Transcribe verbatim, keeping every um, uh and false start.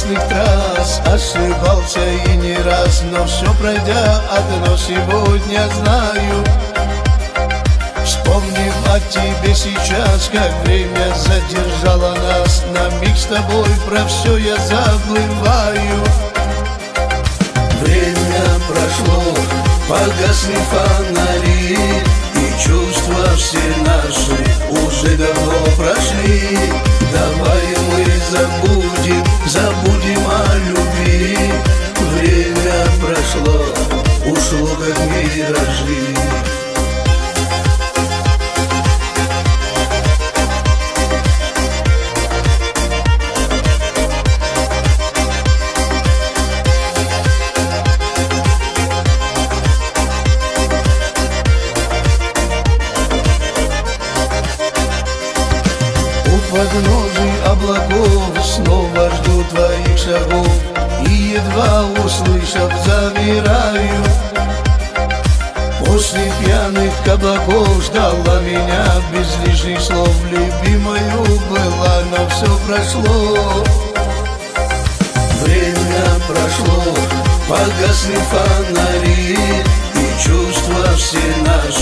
опасных трасс ошибался и не раз, но все пройдя одно сегодня знаю. Вспомнив о тебе сейчас, как время задержало нас, на миг с тобой про все я забываю. Время прошло, погасли фонари, и чувства все наши уже давно прошли. Давай мы забудем, забудем о любви. Время прошло, ушло как миражи. У подножий облаков снова жду твоих шагов, и едва услышав, замираю. После пьяных каблуков ждала меня без лишних слов. Любимою была, но все прошло. Время прошло, погасли фонари, и чувства все наши